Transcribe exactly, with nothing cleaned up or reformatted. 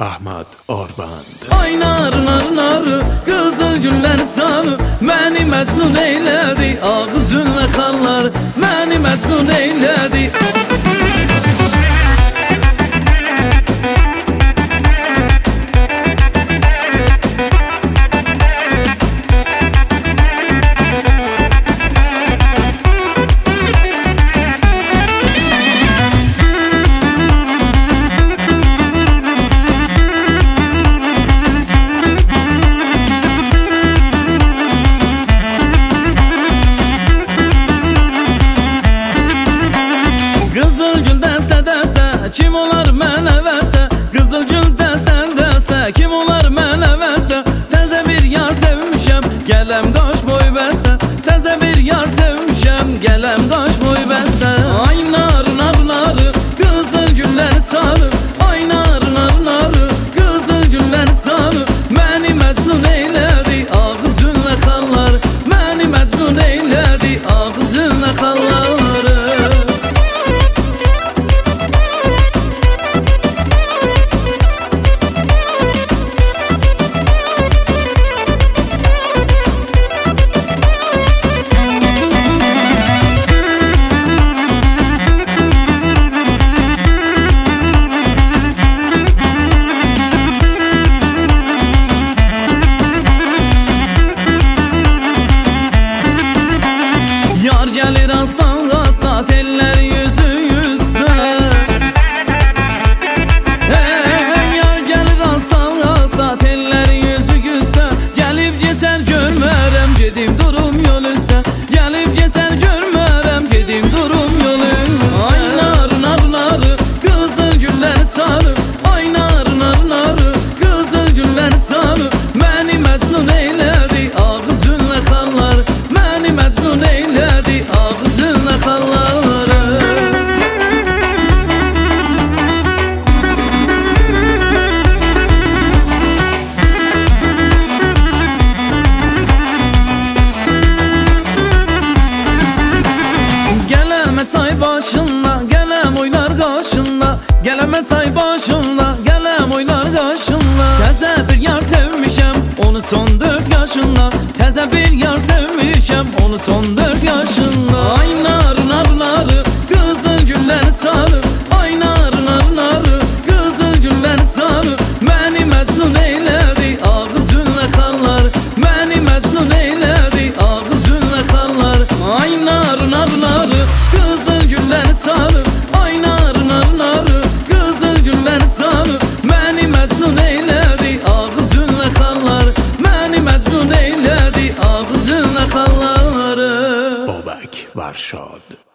Ahmet Orband. Ay nar nar nar, qızıl güllər sarı, məni məzlun eylədi. Ağzınla xallar məni məzlun eylədi. Kim olar mənə vəstə, qızıl gül dəstən dəstə. Kim olar mənə vəstə, təzə bir yar sevmişəm, gələm daş boy bəstə. Təzə bir yar sevmişəm, gələm daş boy bəstə. Ay nar nar nar, qızıl güllər sarı. Ay nar nar nar, qızıl güllər sarı, məni məzlun eylədi. Ağzınla xallar məni məzlun eylədi. Ağzınla xalları. Yar gəlir aslan aslan, tellər yüzü yüzdə. Hey, yar gəlir aslan aslan, tellər yüzü yüzdə. Gəlib geçər görmərəm, gedim durum yol üstə. Gəlib geçər görmərəm, gedim durum yol üstə. Ay nar nar nar, qızıl güllər sarı. Ay nar nar nar, qızıl güllər sarı, məni məzlun eylədi. Ağzınla xallar məni məzlun eylədi. Ağzınla xalları. Gələmə çay başında, gələm oynar qaşında. Gələmə çay başında, gələm oynar qaşında. Təzə bir yar sevmişəm, onu son dörd yaşında. Təzə bir yar sevmişəm, onu son dörd yaşında. Ay nar nar nar, qızıl güllər sarı. Ay nar nar nar, qızıl güllər sarı, məni məzlun eylədi. Ağzınla xallar məni məzlun eylədi. Ağzınla xallar. Ay nar nar nar, qızıl güllər sarı. Ay nar nar nar, qızıl güllər sarı, məni məzlun eylədi. Ağzınla xallar məni məzlun eylədi. Ağzınla xalları. Bobek Varşad.